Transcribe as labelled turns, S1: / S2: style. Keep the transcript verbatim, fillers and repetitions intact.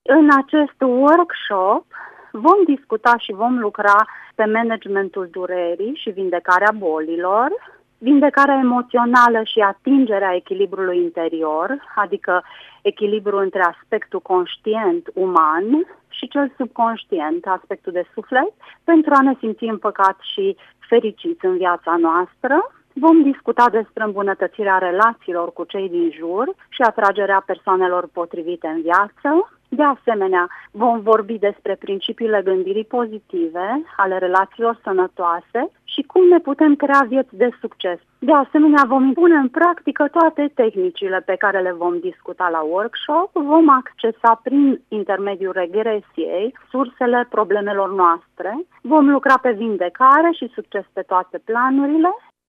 S1: În acest workshop vom discuta și vom lucra pe managementul durerii și vindecarea bolilor, vindecarea emoțională și atingerea echilibrului interior, adică echilibrul între aspectul conștient uman și cel subconștient, aspectul de suflet, pentru a ne simți împăcați și fericiți în viața noastră. Vom discuta despre îmbunătățirea relațiilor cu cei din jur și atragerea persoanelor potrivite în viață. De asemenea, vom vorbi despre principiile gândirii pozitive, ale relațiilor sănătoase și cum ne putem crea vieți de succes. De asemenea, vom pune în practică toate tehnicile pe care le vom discuta la workshop. Vom accesa prin intermediul regresiei sursele problemelor noastre. Vom lucra pe vindecare și succes pe toate planurile